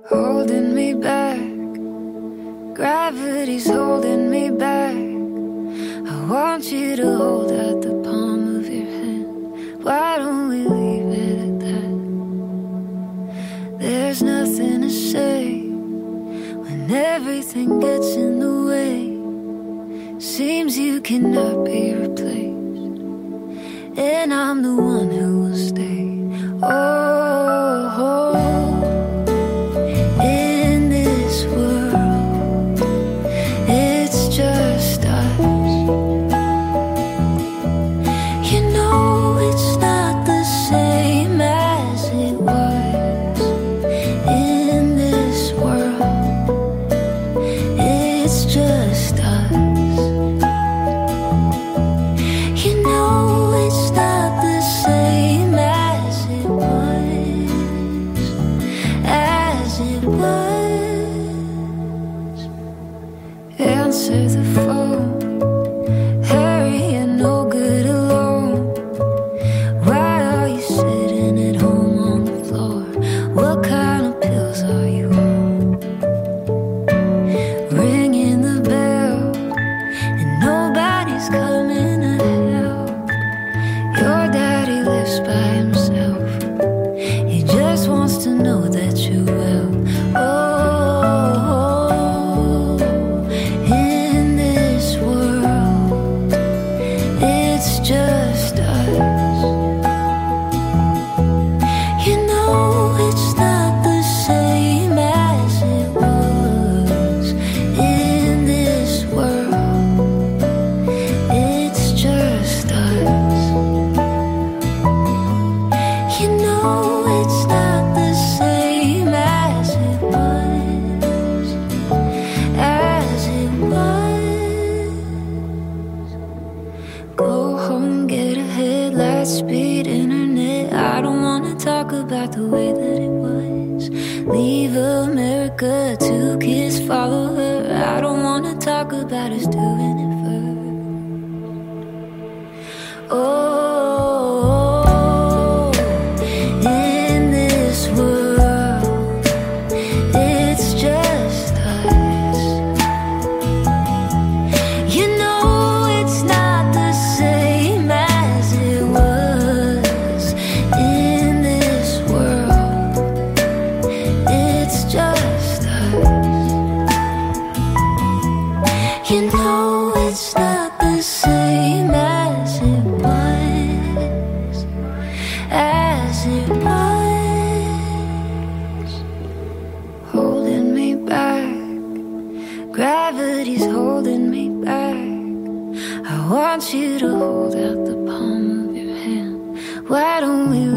holding me back. Gravity's holding me back. I want you to hold out the palm of your hand. Why don't we leave it at that? There's nothing to say when everything gets in the way. Seems you cannot be replaced, and I'm the one who will stay. Oh, in this world, it's just us. You know it's not the same as it was. In this world, it's just us. You know it's not the same as it was, as it was. Answer the phone. Hurry, you're no good alone. Why are you sitting at home on the floor? What kind of pills are you on? Ringing the bell, and nobody's coming to help. Your daddy lives by himself. He just wants to know that you're well. Oh, in this world, it's just us. You know it's not the same as it was. In this world, it's just us. You know it's not the same as it was, as it was. Go home, get a headlight, speed internet. I don't wanna talk about the way that it was. Leave America, 2 kids follow her. I don't wanna talk about us doing it first. Oh, in this world, it's just us. You know it's not the same as it was. In this world, it's just us. You know it's not the same as it was, as it was. Holding me back. Gravity's holding me back. I want you to hold out the palm of your hand. Why don't we